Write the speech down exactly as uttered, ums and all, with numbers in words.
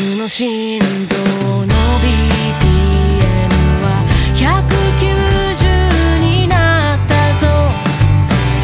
の心臓の ビーピーエム はひゃく